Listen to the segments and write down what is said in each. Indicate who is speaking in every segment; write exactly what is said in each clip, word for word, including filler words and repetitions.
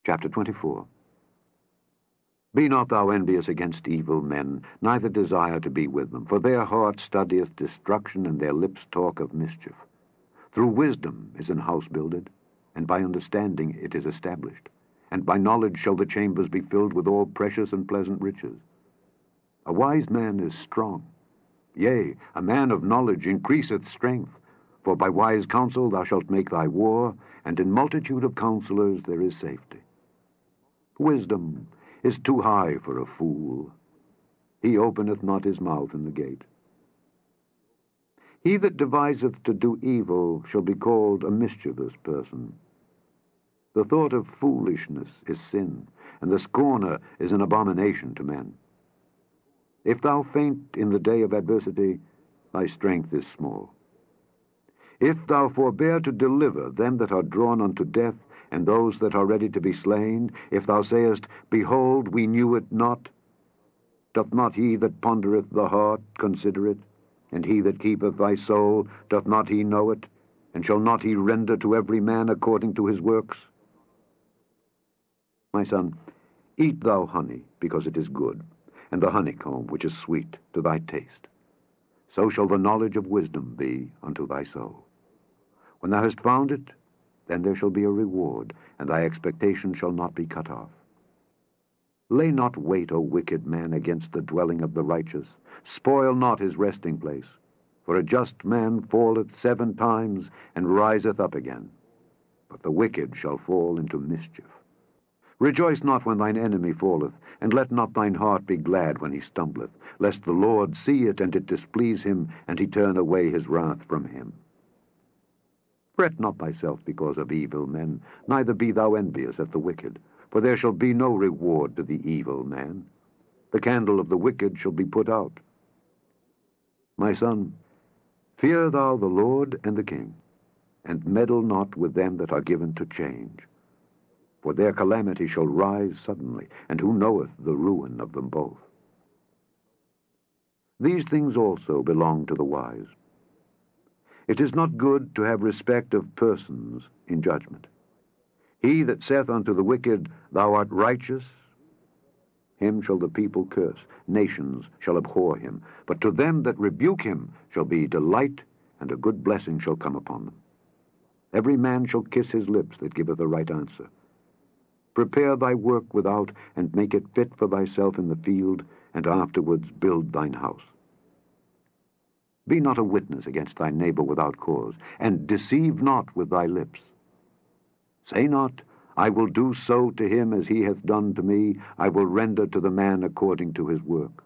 Speaker 1: Chapter twenty-four. Be not thou envious against evil men, neither desire to be with them, for their heart studieth destruction, and their lips talk of mischief. Through wisdom is an house builded, and by understanding it is established, and by knowledge shall the chambers be filled with all precious and pleasant riches. A wise man is strong, yea, a man of knowledge increaseth strength, for by wise counsel thou shalt make thy war, and in multitude of counselors there is safety. Wisdom is too high for a fool. He openeth not his mouth in the gate. He that deviseth to do evil shall be called a mischievous person. The thought of foolishness is sin, and the scorner is an abomination to men. If thou faint in the day of adversity, thy strength is small. If thou forbear to deliver them that are drawn unto death, and those that are ready to be slain, if thou sayest, Behold, we knew it not, doth not he that pondereth the heart consider it? And he that keepeth thy soul, doth not he know it? And shall not he render to every man according to his works? My son, eat thou honey, because it is good, and the honeycomb, which is sweet to thy taste. So shall the knowledge of wisdom be unto thy soul. When thou hast found it, then there shall be a reward, and thy expectation shall not be cut off. Lay not wait, O wicked man, against the dwelling of the righteous. Spoil not his resting place. For a just man falleth seven times, and riseth up again. But the wicked shall fall into mischief. Rejoice not when thine enemy falleth, and let not thine heart be glad when he stumbleth, lest the Lord see it, and it displease him, and he turn away his wrath from him. Fret not thyself because of evil men, neither be thou envious at the wicked, for there shall be no reward to the evil man. The candle of the wicked shall be put out. My son, fear thou the Lord and the king, and meddle not with them that are given to change. For their calamity shall rise suddenly, and who knoweth the ruin of them both? These things also belong to the wise. It is not good to have respect of persons in judgment. He that saith unto the wicked, Thou art righteous, him shall the people curse, nations shall abhor him. But to them that rebuke him shall be delight, and a good blessing shall come upon them. Every man shall kiss his lips that giveth a right answer. Prepare thy work without, and make it fit for thyself in the field, and afterwards build thine house. Be not a witness against thy neighbor without cause, and deceive not with thy lips. Say not, I will do so to him as he hath done to me, I will render to the man according to his work.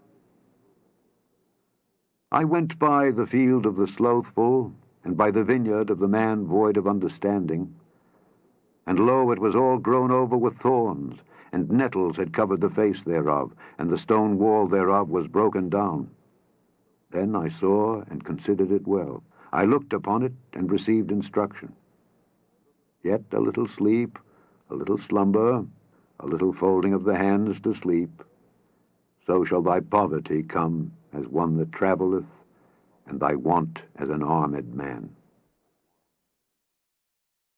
Speaker 1: I went by the field of the slothful, and by the vineyard of the man void of understanding. And lo, it was all grown over with thorns, and nettles had covered the face thereof, and the stone wall thereof was broken down. Then I saw and considered it well. I looked upon it and received instruction. Yet a little sleep, a little slumber, a little folding of the hands to sleep. So shall thy poverty come as one that travelleth, and thy want as an armed man.